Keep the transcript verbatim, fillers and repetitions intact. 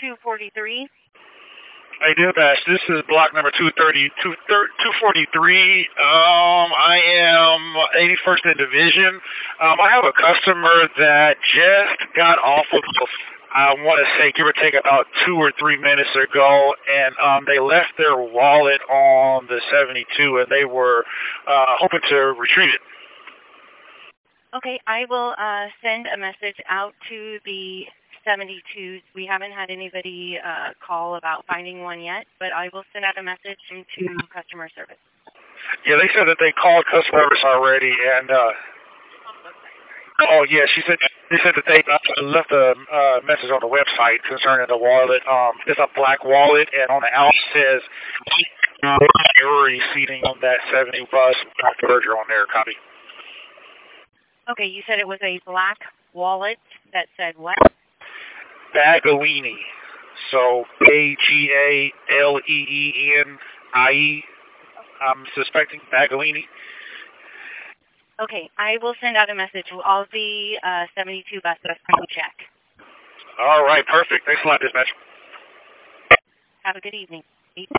two forty-three. Hey, Dispatch, this is block number two thirty, two forty-three. Um, I am eighty-first in Division. Um, I have a customer that just got off of, I want to say, give or take about two or three minutes ago, and um, they left their wallet on the seventy-two, and they were uh, hoping to retrieve it. Okay, I will uh, send a message out to the seventy-twos. We haven't had anybody uh, call about finding one yet, but I will send out a message to customer service. Yeah, they said that they called customer service already, and uh, oh yeah, she said they said that they uh, left a uh, message on the website concerning the wallet. Um, it's a black wallet, and on the out says priority seating on that seventy bus. Berger on there, copy. Okay, you said it was a black wallet that said what? Bagalini. So A G A L E E N I E. I'm suspecting Bagalini. Okay, I will send out a message to all the uh, seventy-two buses to check. All right, perfect. Thanks a lot, Dispatch. Have a good evening.